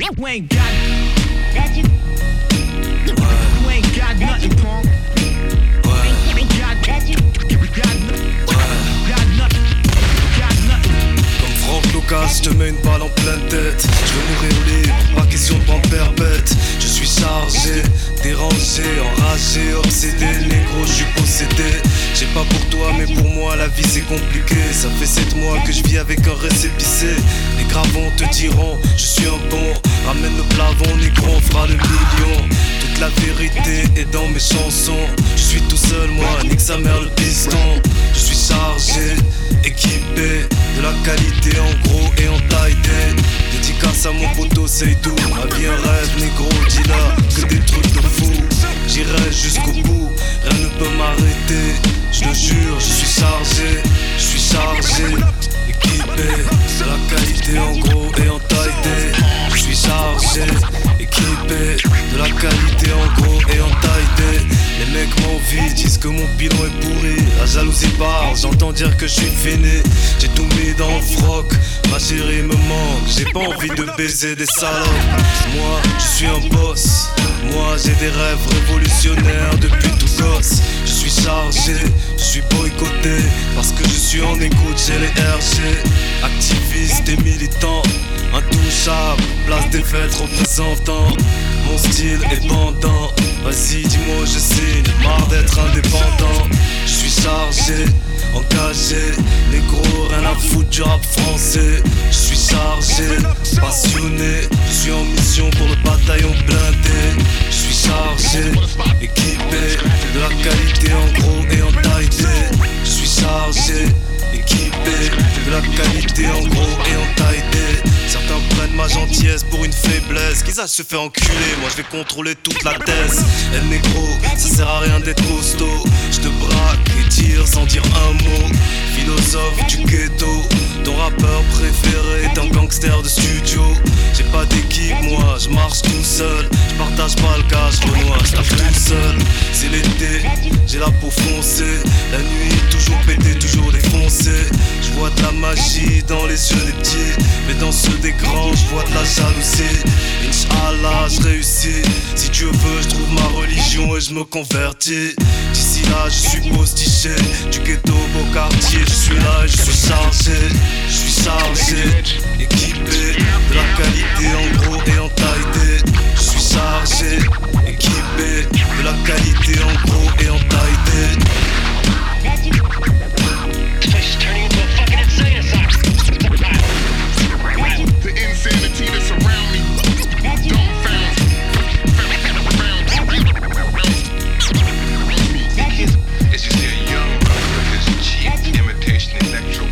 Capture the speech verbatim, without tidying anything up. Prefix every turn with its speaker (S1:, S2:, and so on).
S1: You ain't got You ain't got nothing, punk. You ain't got You got nothing.
S2: Comme Franck Lucas, je te mets une balle en pleine tête. Je veux mourir libre, pas question de bande perpète. Je suis chargé, dérangé, enragé, obsédé. Négro, je suis possédé. J'ai pas pour toi, mais pour moi la vie c'est compliqué. Ça fait sept mois que je vis avec un récépissé. Les gravons te diront, je suis un bon. Ramène le plafond, négro, on fera le million. Toute la vérité est dans mes chansons. Je suis tout seul, moi, nique sa mère le piston. Je suis chargé, équipé, de la qualité en gros et en taille D. Dédicace à mon poteau Seydou. Ma vie un rêve, négro, dis-leur que des trucs de fou. J'irai jusqu'au bout, rien ne peut m'arrêter. Je le jure, je suis chargé, je suis chargé, équipé, de la qualité en gros et en taille D. Je suis chargé, équipé, de la qualité en gros et en taille D. Les mecs m'envient, disent que mon bilan est pourri. La jalousie parle, j'entends dire que je suis fini. J'ai tout mis dans le froc, ma chérie me manque. J'ai pas envie de baiser des salopes. Moi, je suis un boss. Moi, j'ai des rêves révolutionnaires depuis tout gosse. Je suis chargé, je suis boycotté parce que je suis en écoute chez les R G. Activiste et militant, intouchable, place des fêtes représentant. Mon style est bandant, vas-y dis-moi je signe, marre d'être indépendant. Je suis chargé, engagé, négro, rien à foutre du rap français. Je suis chargé, passionné, je suis en mission pour le bataillon blindé. Je suis chargé, équipé, de la qualité en gros et en taille D. Je suis chargé, équipé, de la qualité en gros et en taille D. Certains prennent ma gentillesse pour une faiblesse. Qu'ils aillent se faire enculer, moi je vais contrôler toute la thèse. El négro, ça sert à rien d'être costaud. Je te braque et tire sans dire un mot. Philosophe du ghetto, ton rappeur préféré est un gangster de studio. J'ai pas d'équipe moi, je marche tout seul. Je partage pas le cash, Renoir, je tape tout seul. C'est l'été, j'ai la peau foncée. La nuit toujours pété, toujours défoncé. Je vois de la magie dans les yeux des petits, mais dans ceux des grands je vois de la jalousie. Inch'Allah je réussis, si Dieu veut je trouve ma religion et je me convertis. D'ici là je suis postiché, du ghetto au beau quartier. Je suis là et je suis chargé, je suis chargé, équipé, de la qualité en gros et en taille D. Je suis chargé, équipé, de la qualité en gros et en taille D.
S3: The insanity that's around me, dumbfound. It's just a young brother with this cheap imitation electro